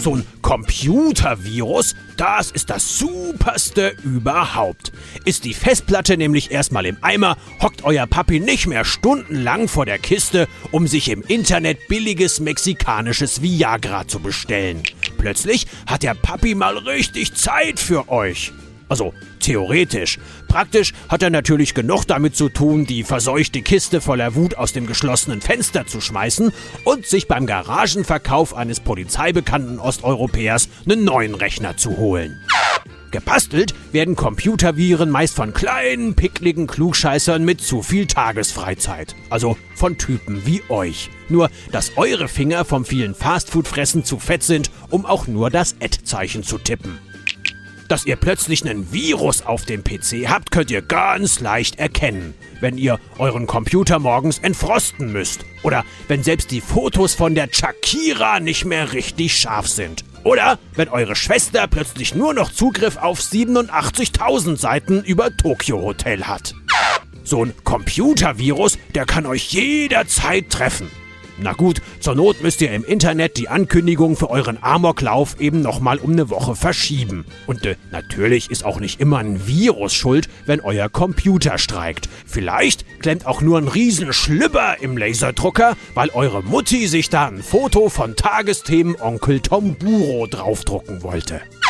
So ein Computervirus, das ist das Superste überhaupt. Ist die Festplatte nämlich erstmal im Eimer, hockt euer Papi nicht mehr stundenlang vor der Kiste, um sich im Internet billiges mexikanisches Viagra zu bestellen. Plötzlich hat der Papi mal richtig Zeit für euch. Also theoretisch. Praktisch hat er natürlich genug damit zu tun, die verseuchte Kiste voller Wut aus dem geschlossenen Fenster zu schmeißen und sich beim Garagenverkauf eines polizeibekannten Osteuropäers einen neuen Rechner zu holen. Gebastelt werden Computerviren meist von kleinen, pickligen Klugscheißern mit zu viel Tagesfreizeit. Also von Typen wie euch. Nur, dass eure Finger vom vielen Fastfood-Fressen zu fett sind, um auch nur das Ad-Zeichen zu tippen. Dass ihr plötzlich einen Virus auf dem PC habt, könnt ihr ganz leicht erkennen, wenn ihr euren Computer morgens entfrosten müsst. Oder wenn selbst die Fotos von der Shakira nicht mehr richtig scharf sind. Oder wenn eure Schwester plötzlich nur noch Zugriff auf 87.000 Seiten über Tokyo Hotel hat. So ein Computervirus, der kann euch jederzeit treffen. Na gut, zur Not müsst ihr im Internet die Ankündigung für euren Amoklauf eben nochmal um eine Woche verschieben. Und natürlich ist auch nicht immer ein Virus schuld, wenn euer Computer streikt. Vielleicht klemmt auch nur ein Riesenschlüpper im Laserdrucker, weil eure Mutti sich da ein Foto von Tagesthemen Onkel Tom Buro draufdrucken wollte.